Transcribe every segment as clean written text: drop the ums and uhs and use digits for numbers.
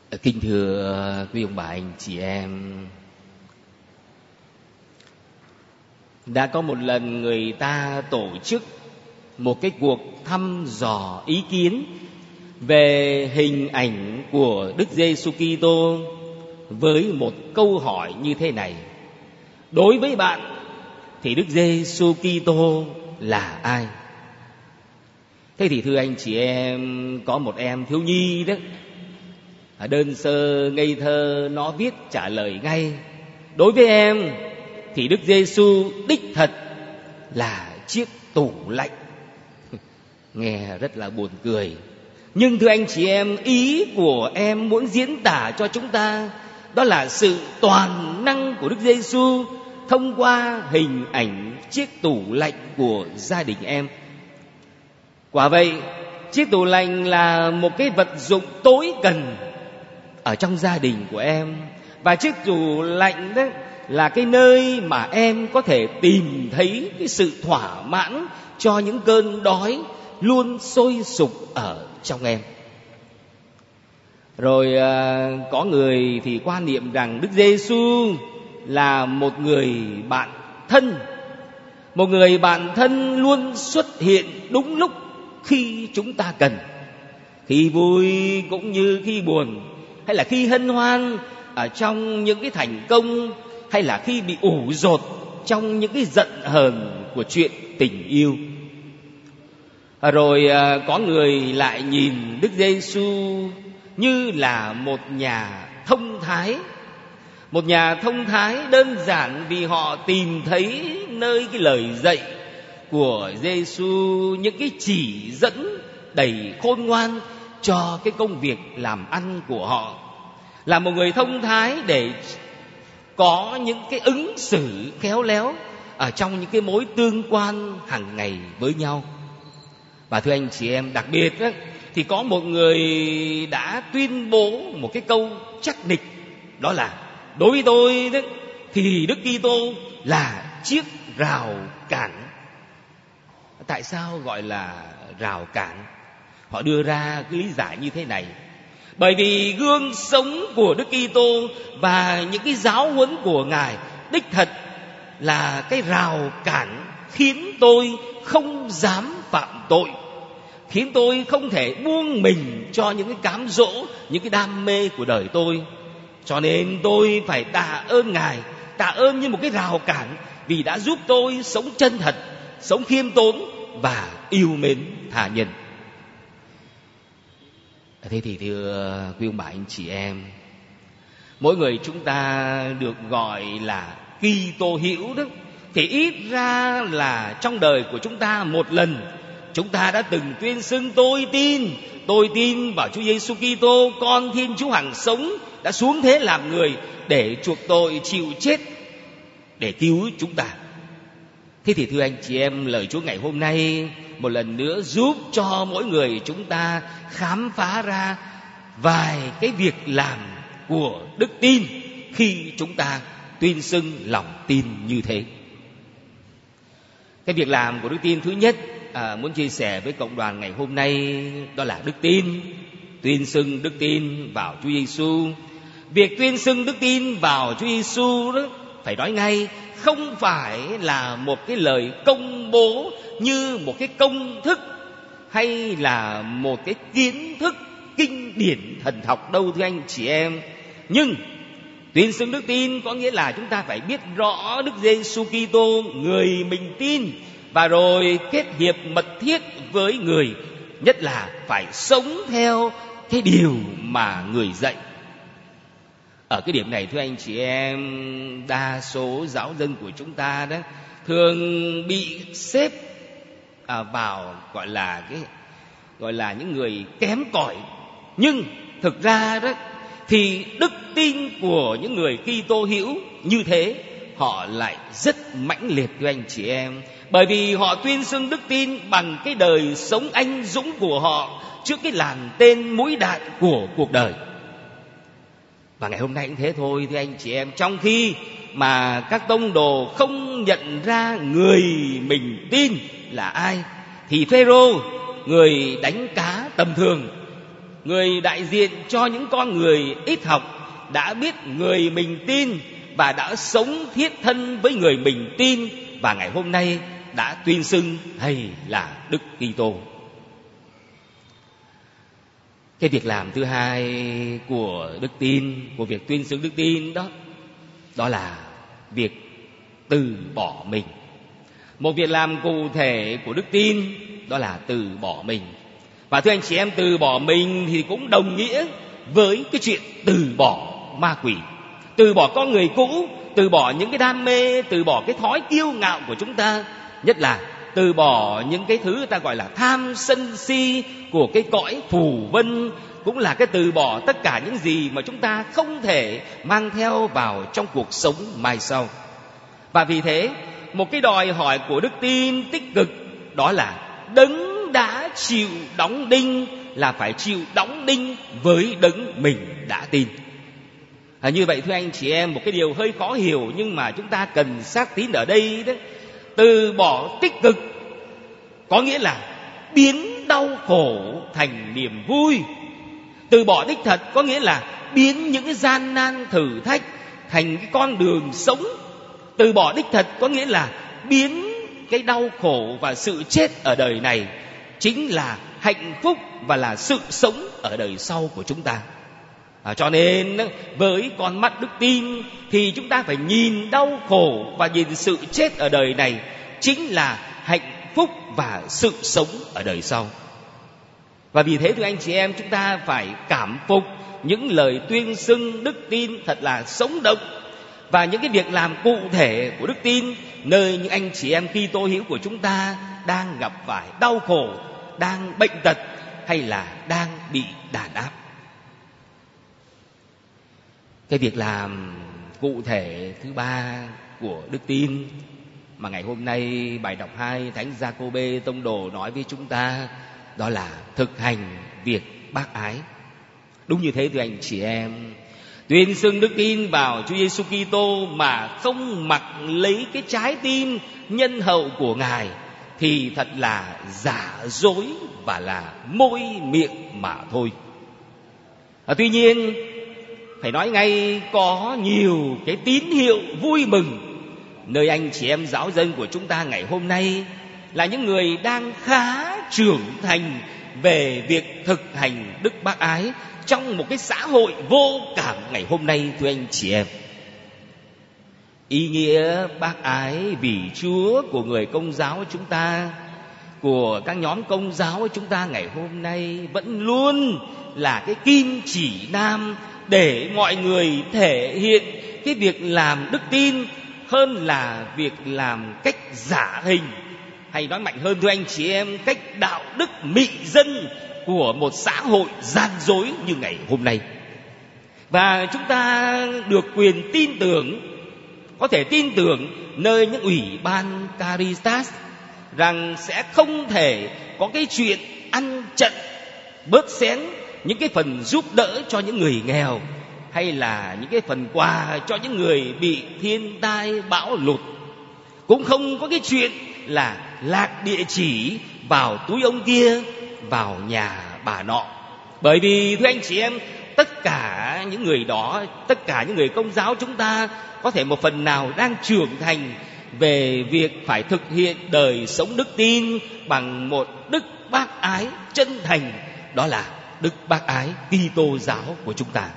Kính thưa quý ông bà anh chị em, đã có một lần người ta tổ chức một cái cuộc thăm dò ý kiến về hình ảnh của Đức Giêsu Kitô với một câu hỏi như thế này: đối với bạn thì Đức Giêsu Kitô là ai? Thế thì thưa anh chị em, có một em thiếu nhi đó, đơn sơ ngây thơ, nó viết trả lời ngay: đối với em thì Đức Giêsu đích thật là chiếc tủ lạnh. Nghe rất là buồn cười, nhưng thưa anh chị em, ý của em muốn diễn tả cho chúng ta đó là sự toàn năng của Đức Giêsu thông qua hình ảnh chiếc tủ lạnh của gia đình em. Quả vậy, chiếc tủ lạnh là một cái vật dụng tối cần ở trong gia đình của em, và chiếc tủ lạnh đó là cái nơi mà em có thể tìm thấy cái sự thỏa mãn cho những cơn đói luôn sôi sục ở trong em. Rồi có người thì quan niệm rằng Đức Giêsu là một người bạn thân, một người bạn thân luôn xuất hiện đúng lúc khi chúng ta cần, khi vui cũng như khi buồn, hay là khi hân hoan ở trong những cái thành công, hay là khi bị ủ dột trong những cái giận hờn của chuyện tình yêu. Rồi có người lại nhìn Đức Giêsu như là một nhà thông thái. Một nhà thông thái đơn giản vì họ tìm thấy nơi cái lời dạy của Giêsu những cái chỉ dẫn đầy khôn ngoan cho cái công việc làm ăn của họ. Là một người thông thái để có những cái ứng xử khéo léo ở trong những cái mối tương quan hàng ngày với nhau. Và thưa anh chị em, đặc biệt đó, thì có một người đã tuyên bố một cái câu chắc nịch, đó là: đối với tôi đó, thì Đức Kitô là chiếc rào cản. Tại sao gọi là rào cản? Họ đưa ra cái lý giải như thế này: bởi vì gương sống của Đức Kitô và những cái giáo huấn của Ngài đích thật là cái rào cản khiến tôi không dám phạm tội, khiến tôi không thể buông mình cho những cái cám dỗ, những cái đam mê của đời tôi. Cho nên tôi phải tạ ơn Ngài, tạ ơn như một cái rào cản, vì đã giúp tôi sống chân thật, sống khiêm tốn và yêu mến tha nhân. Thế thì thưa quý ông bà anh chị em, mỗi người chúng ta được gọi là Kitô hữu đó, thì ít ra là trong đời của chúng ta một lần chúng ta đã từng tuyên xưng: tôi tin vào Chúa Giêsu Kitô, con Thiên Chúa hằng sống, đã xuống thế làm người để chuộc tội, chịu chết để cứu chúng ta. Thế thì thưa anh chị em, lời Chúa ngày hôm nay một lần nữa giúp cho mỗi người chúng ta khám phá ra vài cái việc làm của đức tin khi chúng ta tuyên xưng lòng tin như thế. Cái việc làm của đức tin thứ nhất muốn chia sẻ với cộng đoàn ngày hôm nay, đó là đức tin, tuyên xưng đức tin vào Chúa Giêsu. Việc tuyên xưng đức tin vào Chúa Giêsu đó, phải nói ngay, không phải là một cái lời công bố như một cái công thức hay là một cái kiến thức kinh điển thần học đâu thưa anh chị em. Nhưng tuyên xưng đức tin có nghĩa là chúng ta phải biết rõ Đức Giêsu Kitô người mình tin, và rồi kết hiệp mật thiết với người, nhất là phải sống theo cái điều mà người dạy. Ở cái điểm này thưa anh chị em, đa số giáo dân của chúng ta đó thường bị xếp vào gọi là những người kém cỏi. Nhưng thực ra đó thì đức tin của những người Kitô hữu như thế họ lại rất mãnh liệt thưa anh chị em, bởi vì họ tuyên xưng đức tin bằng cái đời sống anh dũng của họ trước cái làn tên mũi đạn của cuộc đời. Và ngày hôm nay cũng thế thôi thưa anh chị em, trong khi mà các tông đồ không nhận ra người mình tin là ai, thì Phêrô, người đánh cá tầm thường, người đại diện cho những con người ít học, đã biết người mình tin và đã sống thiết thân với người mình tin, và ngày hôm nay đã tuyên xưng Thầy là Đức Kitô. Cái việc làm thứ hai của đức tin, của việc tuyên xưng đức tin đó là việc từ bỏ mình. Một việc làm cụ thể của đức tin đó là từ bỏ mình. Và thưa anh chị em, từ bỏ mình thì cũng đồng nghĩa với cái chuyện từ bỏ ma quỷ, từ bỏ con người cũ, từ bỏ những cái đam mê, từ bỏ cái thói kiêu ngạo của chúng ta, nhất là từ bỏ những cái thứ ta gọi là tham sân si của cái cõi phù vân, cũng là cái từ bỏ tất cả những gì mà chúng ta không thể mang theo vào trong cuộc sống mai sau. Và vì thế, một cái đòi hỏi của đức tin tích cực đó là đấng đã chịu đóng đinh là phải chịu đóng đinh với đấng mình đã tin. Như vậy thưa anh chị em, một cái điều hơi khó hiểu nhưng mà chúng ta cần xác tín ở đây đó. Từ bỏ tích cực có nghĩa là biến đau khổ thành niềm vui. Từ bỏ đích thật có nghĩa là biến những cái gian nan thử thách thành cái con đường sống. Từ bỏ đích thật có nghĩa là biến cái đau khổ và sự chết ở đời này chính là hạnh phúc và là sự sống ở đời sau của chúng ta. Cho nên với con mắt đức tin thì chúng ta phải nhìn đau khổ và nhìn sự chết ở đời này chính là hạnh phúc và sự sống ở đời sau. Và vì thế thưa anh chị em, chúng ta phải cảm phục những lời tuyên xưng đức tin thật là sống động và những cái việc làm cụ thể của đức tin nơi những anh chị em Kitô hữu của chúng ta đang gặp phải đau khổ, đang bệnh tật hay là đang bị đàn áp. Cái việc làm cụ thể thứ ba của đức tin mà ngày hôm nay bài đọc 2 Thánh Giacôbê tông đồ nói với chúng ta đó là thực hành việc bác ái. Đúng như thế thưa anh chị em, tuyên xưng đức tin vào Chúa Giêsu Kitô mà không mặc lấy cái trái tim nhân hậu của Ngài thì thật là giả dối và là môi miệng mà thôi. Tuy nhiên phải nói ngay, có nhiều cái tín hiệu vui mừng nơi anh chị em giáo dân của chúng ta ngày hôm nay là những người đang khá trưởng thành về việc thực hành đức bác ái trong một cái xã hội vô cảm ngày hôm nay thưa anh chị em. Ý nghĩa bác ái vì Chúa của người Công giáo chúng ta, của các nhóm Công giáo chúng ta ngày hôm nay vẫn luôn là cái kim chỉ nam để mọi người thể hiện cái việc làm đức tin hơn là việc làm cách giả hình, hay nói mạnh hơn thưa anh chị em, cách đạo đức mị dân của một xã hội gian dối như ngày hôm nay. Và chúng ta được quyền tin tưởng, có thể tin tưởng nơi những ủy ban Caritas rằng sẽ không thể có cái chuyện ăn chặn bớt xén những cái phần giúp đỡ cho những người nghèo, hay là những cái phần quà cho những người bị thiên tai bão lụt. Cũng không có cái chuyện là lạc địa chỉ vào túi ông kia, vào nhà bà nọ. Bởi vì thưa anh chị em, tất cả những người đó, tất cả những người Công giáo chúng ta có thể một phần nào đang trưởng thành về việc phải thực hiện đời sống đức tin bằng một đức bác ái chân thành, đó là đức bác ái Kitô giáo của chúng ta.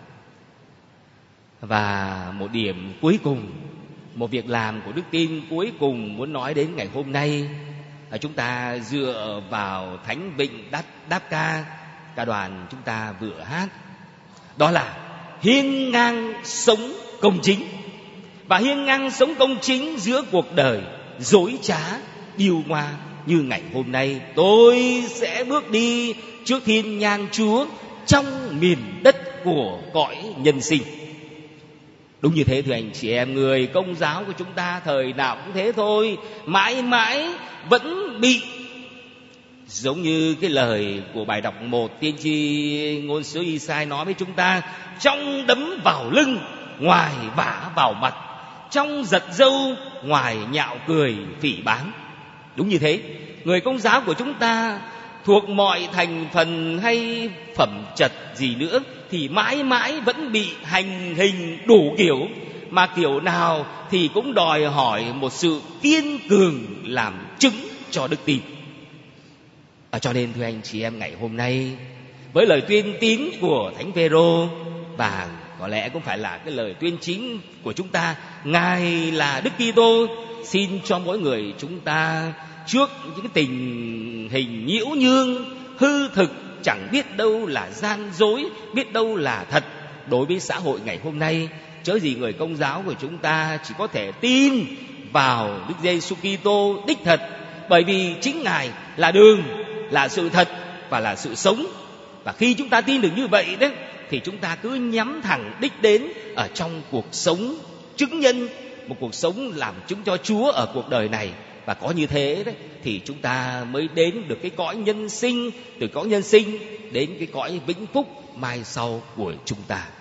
Và một điểm cuối cùng, một việc làm của đức tin cuối cùng muốn nói đến ngày hôm nay là chúng ta dựa vào Thánh Vịnh Đáp Ca, ca đoàn chúng ta vừa hát, đó là hiên ngang sống công chính. Và hiên ngang sống công chính giữa cuộc đời dối trá điêu ngoa như ngày hôm nay. Tôi sẽ bước đi trước thiên nhang Chúa trong miền đất của cõi nhân sinh. Đúng như thế thưa anh chị em, người Công giáo của chúng ta thời nào cũng thế thôi, mãi mãi vẫn bị giống như cái lời của bài đọc 1 tiên tri ngôn sứ Isai nói với chúng ta: trong đấm vào lưng, ngoài vả vào mặt, trong giật râu, ngoài nhạo cười phỉ báng. Đúng như thế, người Công giáo của chúng ta thuộc mọi thành phần hay phẩm chất gì nữa, thì mãi mãi vẫn bị hành hình đủ kiểu, mà kiểu nào thì cũng đòi hỏi một sự kiên cường làm chứng cho đức tin. Cho nên thưa anh chị em, ngày hôm nay với lời tuyên tín của Thánh Phêrô, và có lẽ cũng phải là cái lời tuyên chính của chúng ta, Ngài là Đức Kitô, xin cho mỗi người chúng ta trước những cái tình hình nhiễu nhương, hư thực, chẳng biết đâu là gian dối, biết đâu là thật đối với xã hội ngày hôm nay, chớ gì người Công giáo của chúng ta chỉ có thể tin vào Đức Giêsu Kitô đích thật, bởi vì chính Ngài là đường, là sự thật và là sự sống. Và khi chúng ta tin được như vậy đấy, thì chúng ta cứ nhắm thẳng đích đến ở trong cuộc sống chứng nhân, một cuộc sống làm chứng cho Chúa ở cuộc đời này. Và có như thế đấy, thì chúng ta mới đến được cái cõi nhân sinh, từ cõi nhân sinh đến cái cõi vĩnh phúc mai sau của chúng ta.